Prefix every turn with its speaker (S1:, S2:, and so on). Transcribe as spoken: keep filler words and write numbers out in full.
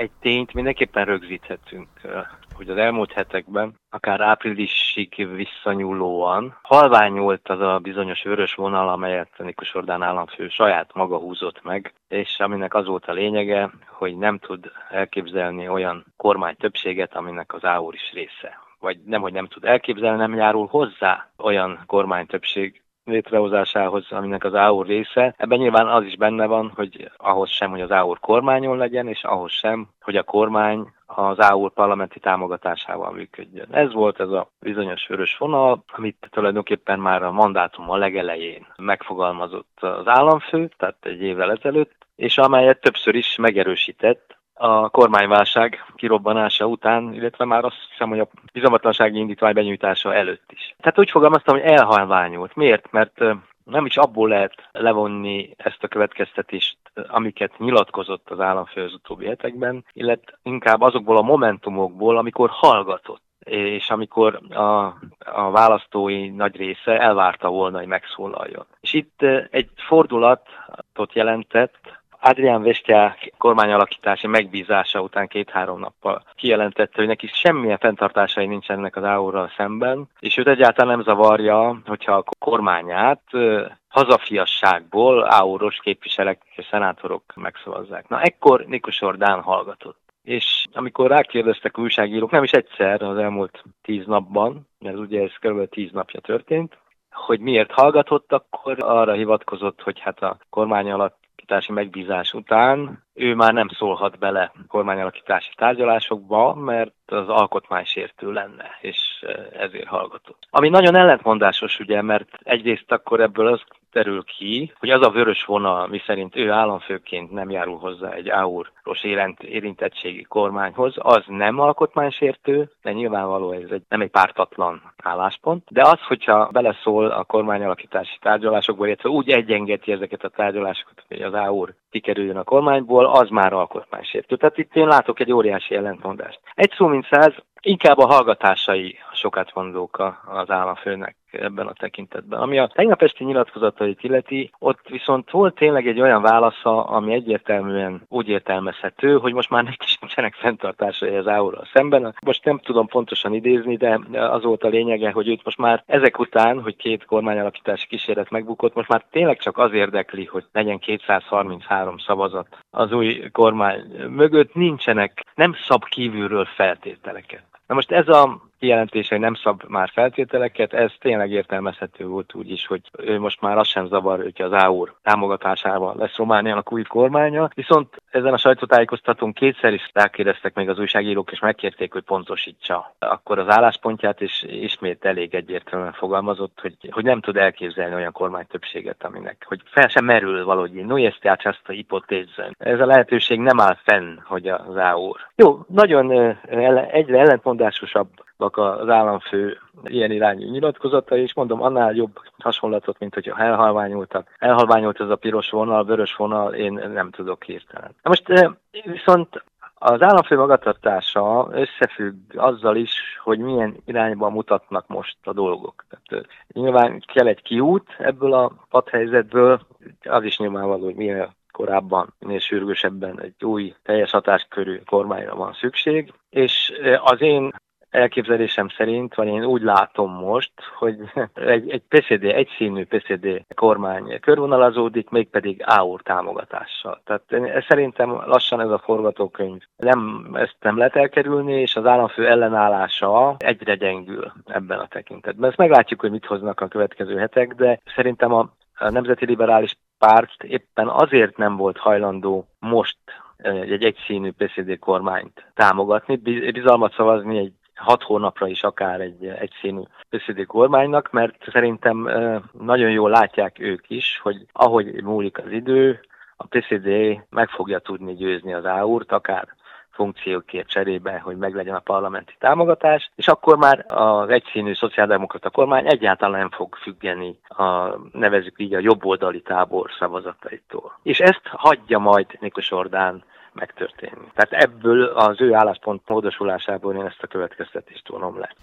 S1: egy tényt mindenképpen rögzíthetünk, hogy az elmúlt hetekben, akár áprilisig visszanyúlóan halványult az a bizonyos vörös vonal, amelyet Nikus Orbán államfő saját maga húzott meg, és aminek az volt a lényege, hogy nem tud elképzelni olyan kormánytöbbséget, aminek az á u er is része. Vagy nemhogy nem tud elképzelni, nem járul hozzá olyan kormánytöbbség létrehozásához, aminek az á u er része. Ebben nyilván az is benne van, hogy ahhoz sem, hogy az á u er kormányon legyen, és ahhoz sem, hogy a kormány az á u er parlamenti támogatásával működjön. Ez volt ez a bizonyos vörös vonal, amit tulajdonképpen már a mandátum a legelején megfogalmazott az államfő, tehát egy évvel ezelőtt, és amelyet többször is megerősített a kormányválság kirobbanása után, illetve már azt hiszem, hogy a bizalmatlansági indítvány benyújtása előtt is. Tehát úgy fogalmaztam, hogy elhalványult. Miért? Mert nem is abból lehet levonni ezt a következtetést, amiket nyilatkozott az államfő az utóbbi hetekben, illetve inkább azokból a momentumokból, amikor hallgatott, és amikor a, a választói nagy része elvárta volna, hogy megszólaljon. És itt egy fordulatot jelentett, Adrián Vesztyák kormányalakítási megbízása után két-három nappal kijelentette, hogy neki semmilyen fenntartásai nincsenek az á u er-ral szemben, és őt egyáltalán nem zavarja, hogyha a kormányát hazafiasságból á u er-os képviselők és szenátorok megszavazzák. Na, ekkor Nikus Orbán hallgatott. És amikor rákérdeztek újságírók, nem is egyszer az elmúlt tíz napban, mert ugye ez kb. tíz napja történt, hogy miért hallgatott, akkor arra hivatkozott, hogy hát a kormány alatt megbízás után ő már nem szólhat bele kormányalakítási tárgyalásokba, mert az alkotmánysértő lenne, és ezért hallgatott. Ami nagyon ellentmondásos, ugye, mert egyrészt akkor ebből az derül ki, hogy az a vörös vonal, miszerint ő államfőként nem járul hozzá egy á u er-os érintettségi kormányhoz, az nem alkotmánysértő, de nyilvánvaló ez egy, nem egy pártatlan álláspont. De az, hogyha beleszól a kormányalakítási tárgyalásokból, illetve úgy egyengeti ezeket a tárgyalásokat, hogy az á u er kikerüljön a kormányból, az már alkotmánysértő. Tehát itt én látok egy óriási ellentmondást. Egy szó mint száz, inkább a hallgatásai sokat mondók az államfőnek ebben a tekintetben. Ami a tegnap esti nyilatkozatait illeti, ott viszont volt tényleg egy olyan válasza, ami egyértelműen úgy értelmezhető, hogy most már neki sincsenek fenntartásai az á u er-ral szemben. Most nem tudom pontosan idézni, de az volt a lényege, hogy őt most már ezek után, hogy két kormányalakítási kísérlet megbukott, most már tényleg csak az érdekli, hogy legyen kétszázharminchárom szavazat az új kormány mögött, nincsenek, nem szab kívülről feltételeket. Na most ez a kijelentés, hogy nem szab már feltételeket, ez tényleg értelmezhető volt úgy is, hogy ő most már azt sem zavar, hogy az á u er támogatásával lesz Romániának új kormánya. Viszont ezen a sajtótájékoztatón kétszer is rákérdeztek még az újságírók, és megkérték, hogy pontosítsa akkor az álláspontját, és ismét elég egyértelműen fogalmazott, hogy, hogy nem tud elképzelni olyan kormánytöbbséget, aminek, hogy fel sem merül valahogy, no jest această ipoteză. Ez a lehetőség nem áll fenn, hogy az á u er. Jó, nagyon egyre ellentmondásosabb az államfő ilyen irányú nyilatkozata, és mondom, annál jobb hasonlatot, mint hogyha elhalványultak. Elhalványult ez a piros vonal, vörös vonal, én nem tudok hirtelen. Most viszont az államfő magatartása összefügg azzal is, hogy milyen irányba mutatnak most a dolgok. Tehát, nyilván kell egy kiút ebből a padhelyzetből, az is nyilvánvaló, hogy milyen korábban, minél sürgősebben egy új, teljes hatáskörű kormányra van szükség, és az én elképzelésem szerint, vagy én úgy látom most, hogy egy, egy pé cé dé, egyszínű pé cé dé kormány körvonalazódik, mégpedig á u er támogatással. Tehát szerintem lassan ez a forgatókönyv nem, ezt nem lehet elkerülni, és az államfő ellenállása egyre gyengül ebben a tekintetben. Ezt meglátjuk, hogy mit hoznak a következő hetek, de szerintem a, a Nemzeti Liberális Párt éppen azért nem volt hajlandó most egy egyszínű pé cé dé kormányt támogatni, bizalmat szavazni egy hat hónapra is akár egy egyszínű pé cé dé kormánynak, mert szerintem nagyon jól látják ők is, hogy ahogy múlik az idő, a pé cé dé meg fogja tudni győzni az á u er-t, akár funkciókért cserébe, hogy meglegyen a parlamenti támogatás, és akkor már az egyszínű szociáldemokrata kormány egyáltalán nem fog függeni a, nevezzük így, a jobboldali tábor szavazataitól. És ezt hagyja majd Nikus Orbán megtörténni. Tehát ebből az ő álláspont módosulásából én ezt a következtetést vonom le.